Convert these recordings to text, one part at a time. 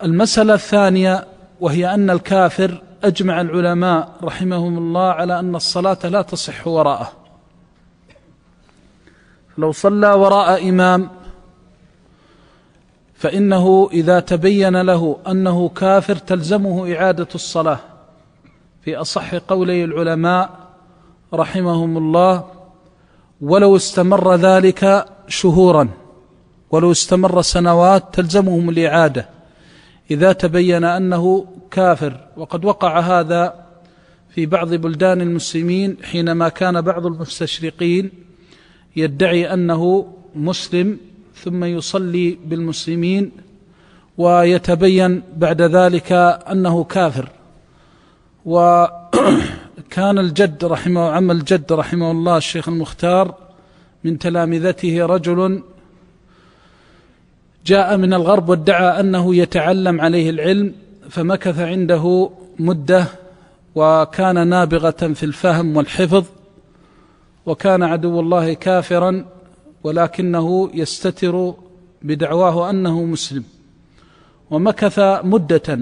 المسألة الثانية وهي أن الكافر أجمع العلماء رحمهم الله على أن الصلاة لا تصح وراءه. لو صلى وراء إمام فإنه إذا تبين له أنه كافر تلزمه إعادة الصلاة في أصح قولي العلماء رحمهم الله، ولو استمر ذلك شهورا، ولو استمر سنوات تلزمهم الإعادة إذا تبين أنه كافر. وقد وقع هذا في بعض بلدان المسلمين حينما كان بعض المستشرقين يدعي أنه مسلم ثم يصلي بالمسلمين ويتبين بعد ذلك أنه كافر. وكان الجد رحمه الله الشيخ المختار من تلامذته رجل جاء من الغرب وادعى أنه يتعلم عليه العلم، فمكث عنده مدة وكان نابغة في الفهم والحفظ، وكان عدو الله كافرا ولكنه يستتر بدعواه أنه مسلم، ومكث مدة،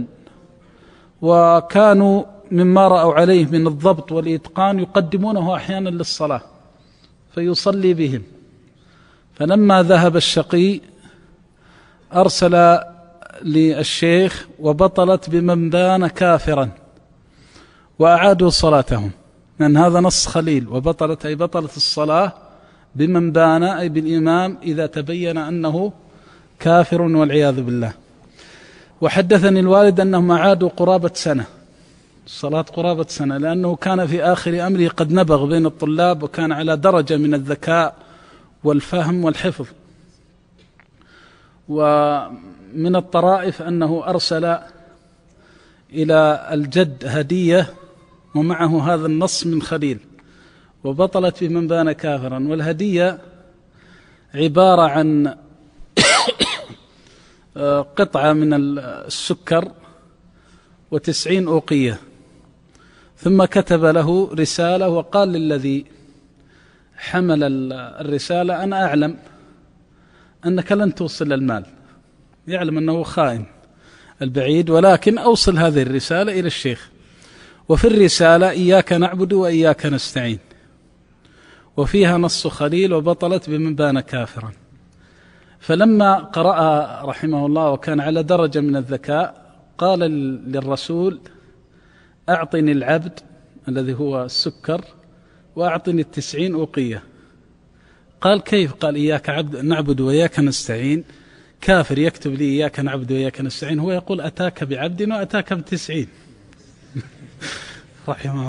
وكانوا مما رأوا عليه من الضبط والإتقان يقدمونه أحيانا للصلاة فيصلي بهم. فلما ذهب الشقي أرسل للشيخ وبطلت بمن بان كافرا وأعادوا صلاتهم، لأن هذا نص خليل، وبطلت أي بطلت الصلاة بمن بان أي بالإمام إذا تبين أنه كافر والعياذ بالله. وحدثني الوالد أنهم أعادوا قرابة سنة، الصلاة قرابة سنة، لأنه كان في آخر أمره قد نبغ بين الطلاب وكان على درجة من الذكاء والفهم والحفظ. ومن الطرائف أنه أرسل إلى الجد هدية ومعه هذا النص من خليل وبطلت بمن بان كافرا، والهدية عبارة عن قطعة من السكر 90 أوقية، ثم كتب له رسالة وقال للذي حمل الرسالة أنا أعلم أنك لن توصل المال، يعلم أنه خائن البعيد، ولكن أوصل هذه الرسالة إلى الشيخ، وفي الرسالة إياك نعبد وإياك نستعين، وفيها نص خليل وبطلت بمن بان كافرا. فلما قرأها رحمه الله وكان على درجة من الذكاء قال للرسول أعطني العبد الذي هو السكر وأعطني 90 أوقية. قال كيف؟ قال إياك نعبد وإياك نستعين، كافر يكتب لي إياك نعبد وإياك نستعين، هو يقول أتاك بعبد وأتاك ب90 رحمه